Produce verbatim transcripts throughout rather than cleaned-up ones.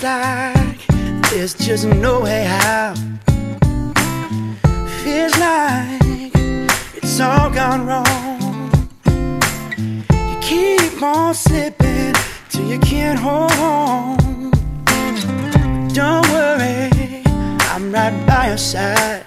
like there's just no way out. Feels like it's all gone wrong. You keep on slipping till you can't hold on. Don't worry, I'm right by your side.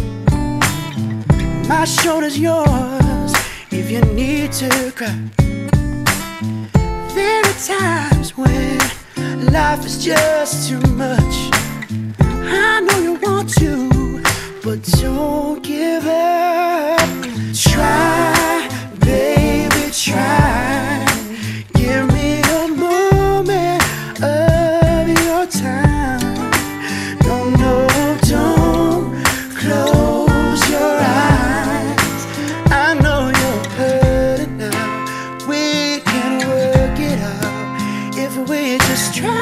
My shoulder's yours if you need to cry. There are times when life is just too much. I know you want to, but don't give up. Try, baby, try. Give me a moment of your time. No, no, don't close your eyes. I know you're hurting now. We can work it out if we just try.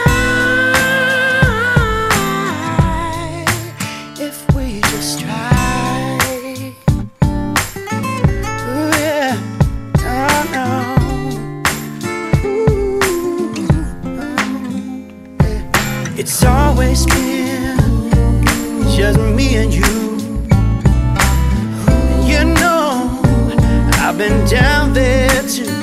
If we just try. Ooh, yeah. Oh, no. Ooh, oh, yeah. It's always been just me and you. And you know I've been down there too.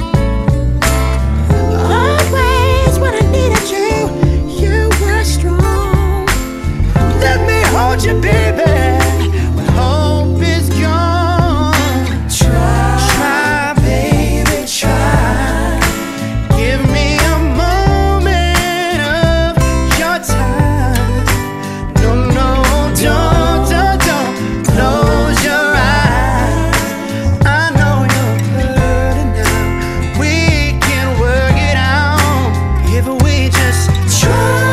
Always when I needed you, you were strong. Let me hold you, baby, when hope is gone. Try, try, baby, try. Give me a moment of your time. No, no, don't, don't, don't close your eyes. I know you're hurting now. We can work it out if we just try.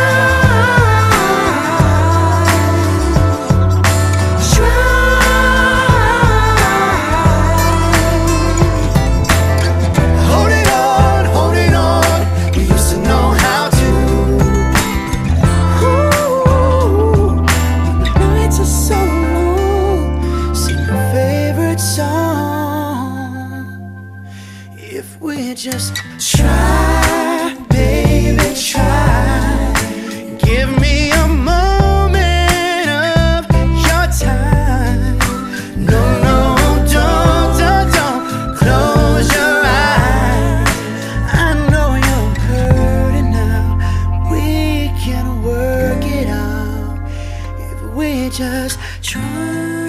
If we just try, baby, try. Give me a moment of your time. No, no, don't, don't, don't close your eyes. I know you're hurting now. We can work it out if we just try.